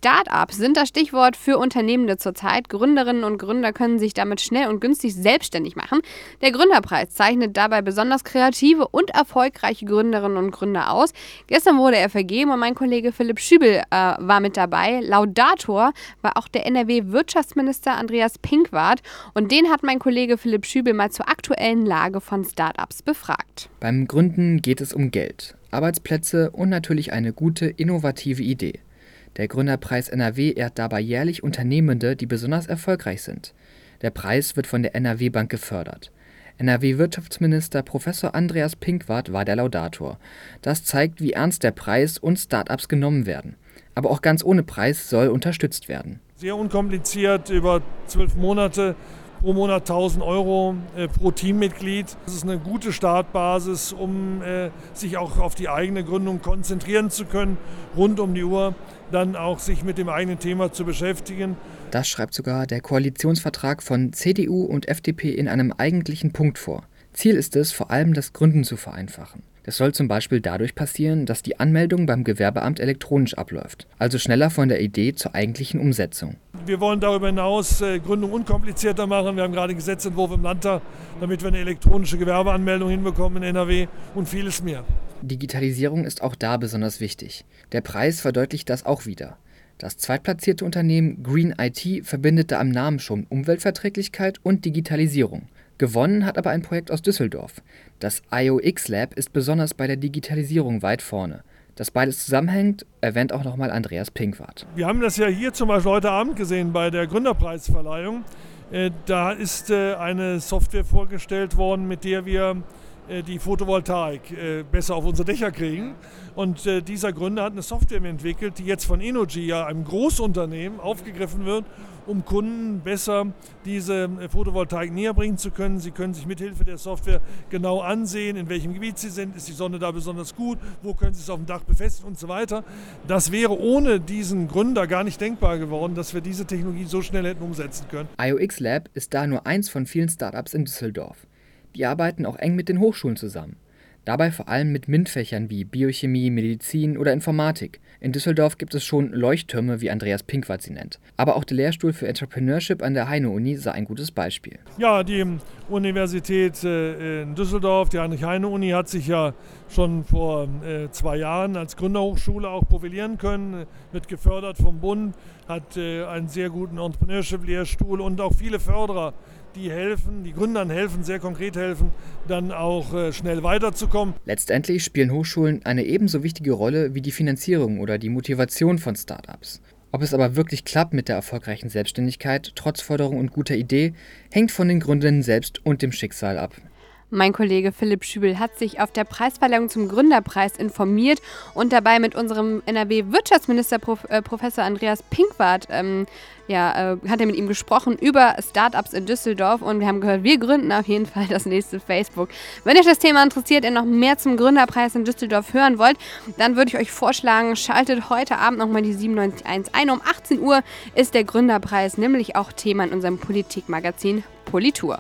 Start-ups sind das Stichwort für Unternehmende zurzeit. Gründerinnen und Gründer können sich damit schnell und günstig selbstständig machen. Der Gründerpreis zeichnet dabei besonders kreative und erfolgreiche Gründerinnen und Gründer aus. Gestern wurde er vergeben und mein Kollege Philipp Schübel war mit dabei. Laudator war auch der NRW-Wirtschaftsminister Andreas Pinkwart und den hat mein Kollege Philipp Schübel mal zur aktuellen Lage von Start-ups befragt. Beim Gründen geht es um Geld, Arbeitsplätze und natürlich eine gute, innovative Idee. Der Gründerpreis NRW ehrt dabei jährlich Unternehmende, die besonders erfolgreich sind. Der Preis wird von der NRW Bank gefördert. NRW-Wirtschaftsminister Prof. Andreas Pinkwart war der Laudator. Das zeigt, wie ernst der Preis und Start-ups genommen werden. Aber auch ganz ohne Preis soll unterstützt werden. Sehr unkompliziert, über 12 Monate, pro Monat 1.000 Euro pro Teammitglied. Das ist eine gute Startbasis, um sich auch auf die eigene Gründung konzentrieren zu können, rund um die Uhr dann auch sich mit dem eigenen Thema zu beschäftigen. Das schreibt sogar der Koalitionsvertrag von CDU und FDP in einem eigentlichen Punkt vor. Ziel ist es, vor allem das Gründen zu vereinfachen. Das soll zum Beispiel dadurch passieren, dass die Anmeldung beim Gewerbeamt elektronisch abläuft, also schneller von der Idee zur eigentlichen Umsetzung. Wir wollen darüber hinaus Gründung unkomplizierter machen. Wir haben gerade einen Gesetzentwurf im Landtag, damit wir eine elektronische Gewerbeanmeldung hinbekommen in NRW und vieles mehr. Digitalisierung ist auch da besonders wichtig. Der Preis verdeutlicht das auch wieder. Das zweitplatzierte Unternehmen Green IT verbindet da am Namen schon Umweltverträglichkeit und Digitalisierung. Gewonnen hat aber ein Projekt aus Düsseldorf. Das IOX Lab ist besonders bei der Digitalisierung weit vorne. Dass beides zusammenhängt, erwähnt auch nochmal Andreas Pinkwart. Wir haben das ja hier zum Beispiel heute Abend gesehen bei der Gründerpreisverleihung. Da ist eine Software vorgestellt worden, mit der wir die Photovoltaik besser auf unsere Dächer kriegen. Und dieser Gründer hat eine Software entwickelt, die jetzt von Innogy, ja einem Großunternehmen, aufgegriffen wird, um Kunden besser diese Photovoltaik näher bringen zu können. Sie können sich mithilfe der Software genau ansehen, in welchem Gebiet sie sind, ist die Sonne da besonders gut, wo können sie es auf dem Dach befestigen und so weiter. Das wäre ohne diesen Gründer gar nicht denkbar geworden, dass wir diese Technologie so schnell hätten umsetzen können. IOX Lab ist da nur eins von vielen Startups in Düsseldorf. Die arbeiten auch eng mit den Hochschulen zusammen. Dabei vor allem mit MINT-Fächern wie Biochemie, Medizin oder Informatik. In Düsseldorf gibt es schon Leuchttürme, wie Andreas Pinkwart sie nennt. Aber auch der Lehrstuhl für Entrepreneurship an der Heine-Uni sei ein gutes Beispiel. Ja, die Universität in Düsseldorf, die Heinrich-Heine-Uni, hat sich ja schon vor 2 Jahren als Gründerhochschule auch profilieren können, wird gefördert vom Bund, hat einen sehr guten Entrepreneurship-Lehrstuhl und auch viele Förderer, die helfen, die Gründern helfen, sehr konkret helfen, dann auch schnell weiterzukommen. Letztendlich spielen Hochschulen eine ebenso wichtige Rolle wie die Finanzierung oder die Motivation von Startups. Ob es aber wirklich klappt mit der erfolgreichen Selbstständigkeit, trotz Förderung und guter Idee, hängt von den Gründern selbst und dem Schicksal ab. Mein Kollege Philipp Schübel hat sich auf der Preisverleihung zum Gründerpreis informiert und dabei mit unserem NRW-Wirtschaftsminister Professor Andreas Pinkwart hat er mit ihm gesprochen über Startups in Düsseldorf und wir haben gehört, wir gründen auf jeden Fall das nächste Facebook. Wenn euch das Thema interessiert, ihr noch mehr zum Gründerpreis in Düsseldorf hören wollt, dann würde ich euch vorschlagen, schaltet heute Abend nochmal die 97.1 ein. Um 18 Uhr ist der Gründerpreis nämlich auch Thema in unserem Politikmagazin Politur.